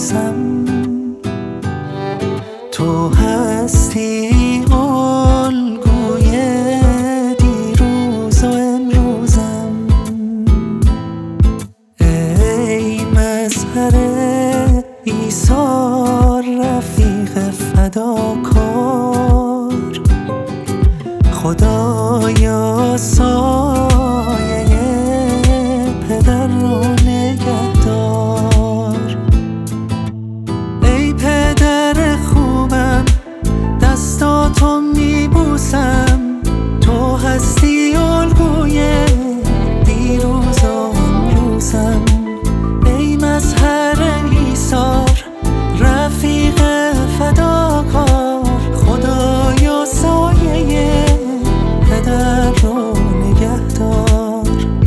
میبوسم. تو هستی الگوی دیروز و امروزم. ای مظهر ایثار، رفیق فداکار، خدایا سایه پدر رو نگهدار. ای پدر خوبم، دستاتو میبوسم. تو هستی الگوی دیروز و امروزم. ای مظهر ایثار، رفیق فداکار، خدایا سایه پدر رو نگهدار.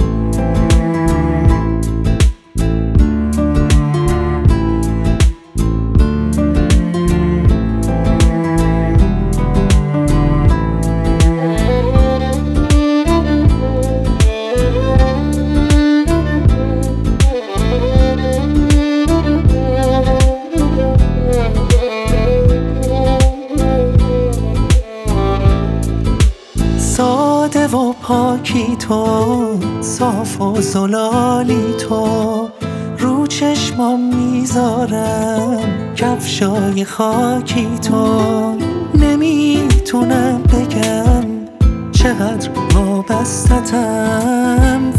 ساده و پاکی تو، صاف و زلالی تو، رو چشمام میذارم کفشای خاکی تو. نمیتونم بگم چقدر وابستتم،